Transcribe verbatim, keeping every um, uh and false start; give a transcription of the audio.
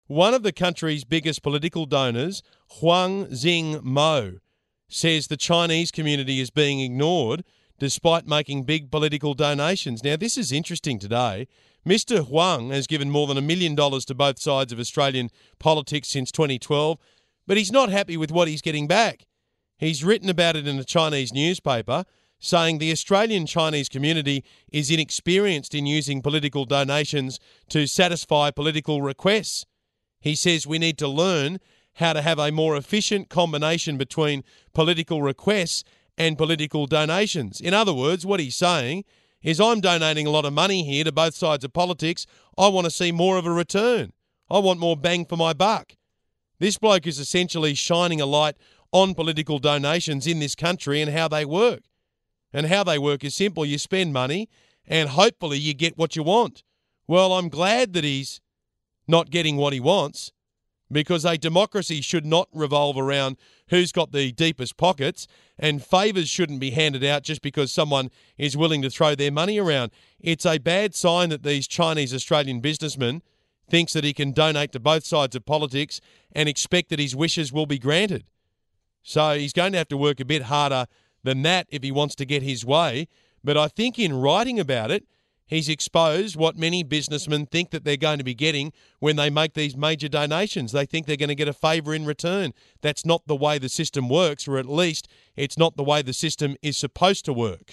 One of the country's biggest political donors, Huang Xingmo, says the Chinese community is being ignored despite making big political donations. Now, this is interesting today. Mister Huang has given more than a million dollars to both sides of Australian politics since twenty twelve, but he's not happy with what he's getting back. He's written about it in a Chinese newspaper, saying the Australian Chinese community is inexperienced in using political donations to satisfy political requests. He says we need to learn how to have a more efficient combination between political requests and political donations. In other words, what he's saying is I'm donating a lot of money here to both sides of politics. I want to see more of a return. I want more bang for my buck. This bloke is essentially shining a light on political donations in this country and how they work. And how they work is simple. You spend money and hopefully you get what you want. Well, I'm glad that he's not getting what he wants, because a democracy should not revolve around who's got the deepest pockets, and favours shouldn't be handed out just because someone is willing to throw their money around. It's a bad sign that these Chinese-Australian businessmen thinks that he can donate to both sides of politics and expect that his wishes will be granted. So he's going to have to work a bit harder than that if he wants to get his way. But I think in writing about it, he's exposed what many businessmen think that they're going to be getting when they make these major donations. They think they're going to get a favour in return. That's not the way the system works, or at least it's not the way the system is supposed to work.